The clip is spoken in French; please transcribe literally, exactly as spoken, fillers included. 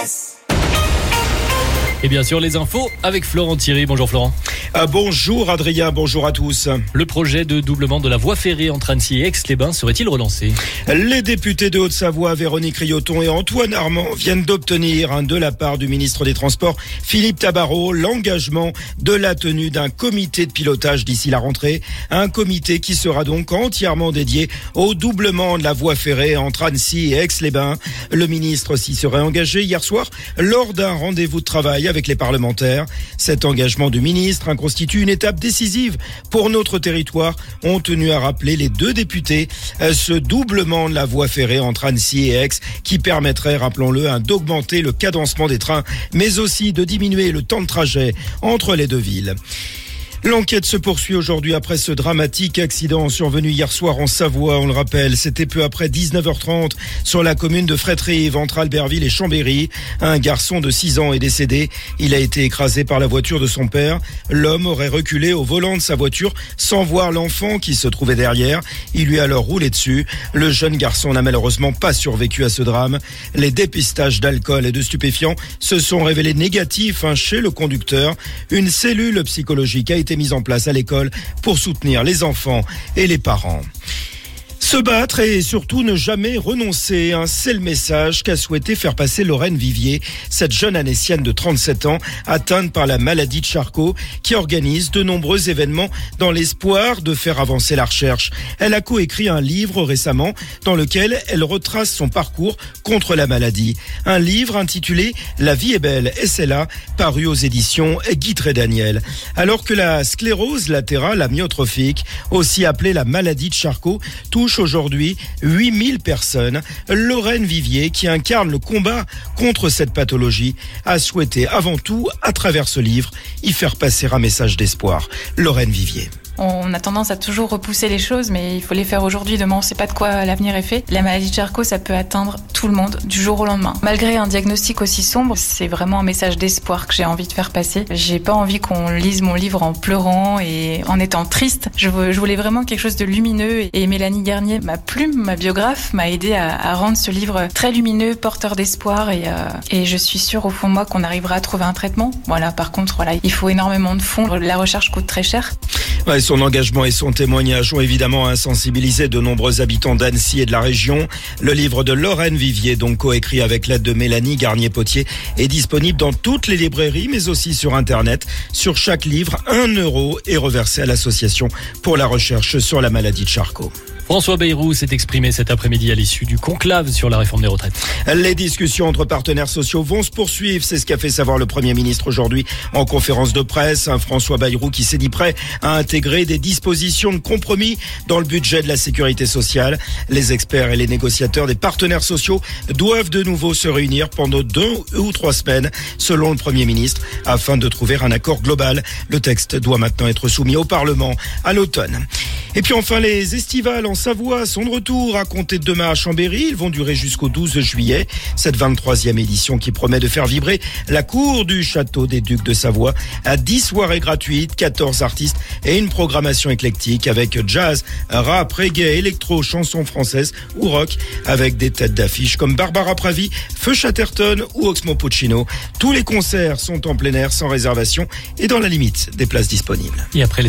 Express. Et bien sûr, les infos avec Florent Thierry. Bonjour Florent. Ah, bonjour Adrien, bonjour à tous. Le projet de doublement de la voie ferrée entre Annecy et Aix-les-Bains serait-il relancé ? Les députés de Haute-Savoie, Véronique Rioton et Antoine Armand, viennent d'obtenir de la part du ministre des Transports, Philippe Tabarot, l'engagement de la tenue d'un comité de pilotage d'ici la rentrée. Un comité qui sera donc entièrement dédié au doublement de la voie ferrée entre Annecy et Aix-les-Bains. Le ministre s'y serait engagé hier soir lors d'un rendez-vous de travail avec les parlementaires. Cet engagement du ministre hein, constitue une étape décisive pour notre territoire, ont tenu à rappeler les deux députés. Ce doublement de la voie ferrée entre Annecy et Aix qui permettrait, rappelons-le, hein, d'augmenter le cadencement des trains, mais aussi de diminuer le temps de trajet entre les deux villes. L'enquête se poursuit aujourd'hui après ce dramatique accident survenu hier soir en Savoie. On le rappelle, c'était peu après dix-neuf heures trente sur la commune de Fréterive entre Albertville et Chambéry. Un garçon de six ans est décédé. Il a été écrasé par la voiture de son père. L'homme aurait reculé au volant de sa voiture sans voir l'enfant qui se trouvait derrière. Il lui a alors roulé dessus. Le jeune garçon n'a malheureusement pas survécu à ce drame. Les dépistages d'alcool et de stupéfiants se sont révélés négatifs hein, chez le conducteur. Une cellule psychologique a été mise en place à l'école pour soutenir les enfants et les parents. Se battre et surtout ne jamais renoncer, hein, c'est le message qu'a souhaité faire passer Lorraine Vivier, cette jeune Annécienne de trente-sept ans atteinte par la maladie de Charcot, qui organise de nombreux événements dans l'espoir de faire avancer la recherche. Elle a coécrit un livre récemment dans lequel elle retrace son parcours contre la maladie. Un livre intitulé « La vie est belle et c'est là », paru aux éditions Guitry et Daniel. Alors que la sclérose latérale amyotrophique, aussi appelée la maladie de Charcot, touche aujourd'hui huit mille personnes. Lorraine Vivier, qui incarne le combat contre cette pathologie, a souhaité avant tout, à travers ce livre, y faire passer un message d'espoir. Lorraine Vivier. On a tendance à toujours repousser les choses, mais il faut les faire aujourd'hui. Demain, on ne sait pas de quoi l'avenir est fait. La maladie de Charcot, ça peut atteindre tout le monde du jour au lendemain. Malgré un diagnostic aussi sombre, c'est vraiment un message d'espoir que j'ai envie de faire passer. J'ai pas envie qu'on lise mon livre en pleurant et en étant triste. Je voulais vraiment quelque chose de lumineux. Et Mélanie Garnier, ma plume, ma biographe, m'a aidé à, à rendre ce livre très lumineux, porteur d'espoir. Et, euh, et je suis sûre au fond de moi qu'on arrivera à trouver un traitement. Voilà. Par contre, voilà, il faut énormément de fonds. La recherche coûte très cher. Ouais, son engagement et son témoignage ont évidemment insensibilisé de nombreux habitants d'Annecy et de la région. Le livre de Lorraine Vivier, donc coécrit avec l'aide de Mélanie Garnier-Potier, est disponible dans toutes les librairies, mais aussi sur Internet. Sur chaque livre, un euro est reversé à l'association pour la recherche sur la maladie de Charcot. François Bayrou s'est exprimé cet après-midi à l'issue du conclave sur la réforme des retraites. Les discussions entre partenaires sociaux vont se poursuivre. C'est ce qu'a fait savoir le Premier ministre aujourd'hui en conférence de presse. Un François Bayrou qui s'est dit prêt à intégrer des dispositions de compromis dans le budget de la sécurité sociale. Les experts et les négociateurs des partenaires sociaux doivent de nouveau se réunir pendant deux ou trois semaines, selon le Premier ministre, afin de trouver un accord global. Le texte doit maintenant être soumis au Parlement à l'automne. Et puis enfin, les estivales en Savoie sont de retour à compter de demain à Chambéry. Ils vont durer jusqu'au douze juillet. Cette vingt-troisième édition qui promet de faire vibrer la cour du château des Ducs de Savoie à dix soirées gratuites, quatorze artistes et une programmation éclectique avec jazz, rap, reggae, électro, chansons françaises ou rock avec des têtes d'affiche comme Barbara Pravi, Feu Chatterton ou Oxmo Puccino. Tous les concerts sont en plein air sans réservation et dans la limite des places disponibles. Et après les